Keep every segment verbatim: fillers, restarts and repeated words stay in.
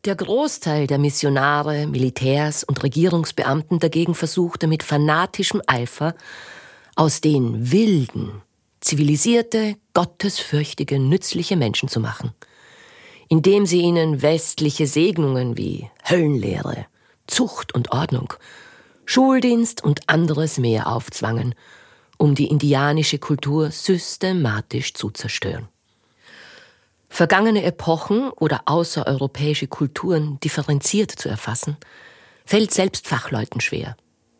Der Großteil der Missionare, Militärs und Regierungsbeamten dagegen versuchte mit fanatischem Eifer, aus den Wilden, zivilisierte, gottesfürchtige, nützliche Menschen zu machen, indem sie ihnen westliche Segnungen wie Höllenlehre, Zucht und Ordnung, Schuldienst und anderes mehr aufzwangen, um die indianische Kultur systematisch zu zerstören. Vergangene Epochen oder außereuropäische Kulturen differenziert zu erfassen, fällt selbst Fachleuten schwer.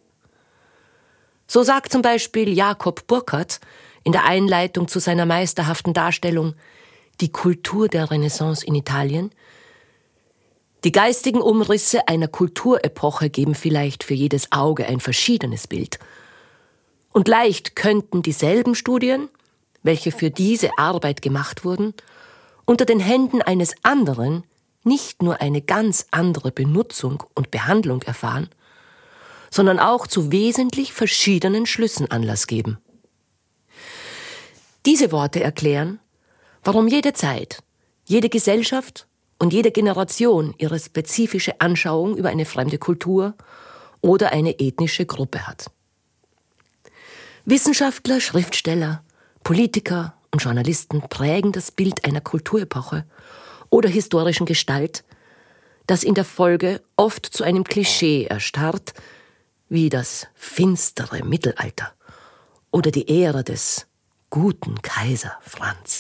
So sagt zum Beispiel Jakob Burckhardt in der Einleitung zu seiner meisterhaften Darstellung Die Kultur der Renaissance in Italien: Die geistigen Umrisse einer Kulturepoche geben vielleicht für jedes Auge ein verschiedenes Bild. Und leicht könnten dieselben Studien, welche für diese Arbeit gemacht wurden, unter den Händen eines anderen nicht nur eine ganz andere Benutzung und Behandlung erfahren, sondern auch zu wesentlich verschiedenen Schlüssen Anlass geben. Diese Worte erklären, warum jede Zeit, jede Gesellschaft und jede Generation ihre spezifische Anschauung über eine fremde Kultur oder eine ethnische Gruppe hat. Wissenschaftler, Schriftsteller, Politiker und Journalisten prägen das Bild einer Kulturepoche oder historischen Gestalt, das in der Folge oft zu einem Klischee erstarrt, wie das finstere Mittelalter oder die Ära des guten Kaiser Franz.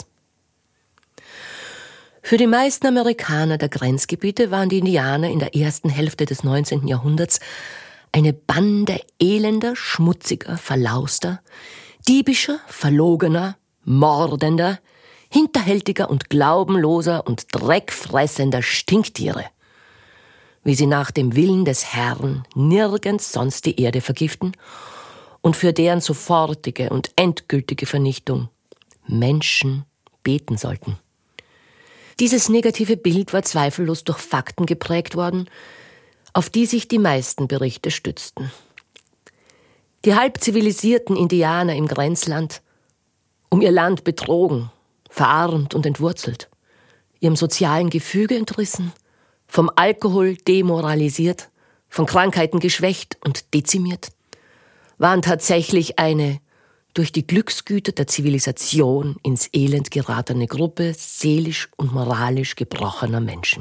Für die meisten Amerikaner der Grenzgebiete waren die Indianer in der ersten Hälfte des neunzehnten Jahrhunderts eine Bande elender, schmutziger, verlauster, diebischer, verlogener, mordender, hinterhältiger und glaubenloser und dreckfressender Stinktiere, wie sie nach dem Willen des Herrn nirgends sonst die Erde vergiften und für deren sofortige und endgültige Vernichtung Menschen beten sollten. Dieses negative Bild war zweifellos durch Fakten geprägt worden, auf die sich die meisten Berichte stützten. Die halb zivilisierten Indianer im Grenzland, um ihr Land betrogen, verarmt und entwurzelt, ihrem sozialen Gefüge entrissen, vom Alkohol demoralisiert, von Krankheiten geschwächt und dezimiert, waren tatsächlich eine durch die Glücksgüter der Zivilisation ins Elend geratene Gruppe seelisch und moralisch gebrochener Menschen.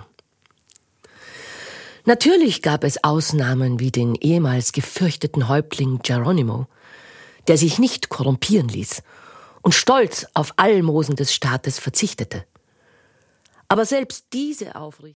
Natürlich gab es Ausnahmen wie den ehemals gefürchteten Häuptling Geronimo, der sich nicht korrumpieren ließ und stolz auf Almosen des Staates verzichtete. Aber selbst diese Aufrichtung